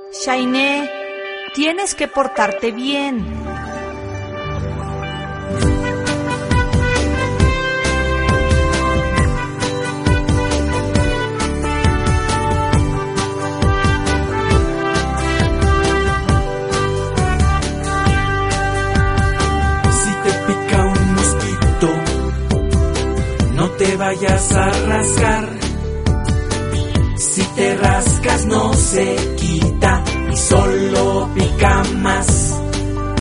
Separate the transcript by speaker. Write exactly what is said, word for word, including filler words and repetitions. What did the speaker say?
Speaker 1: Shainé, tienes que portarte bien.
Speaker 2: Si te pica un mosquito, no te vayas a rascar. Si te rascas no se quita y solo pica más.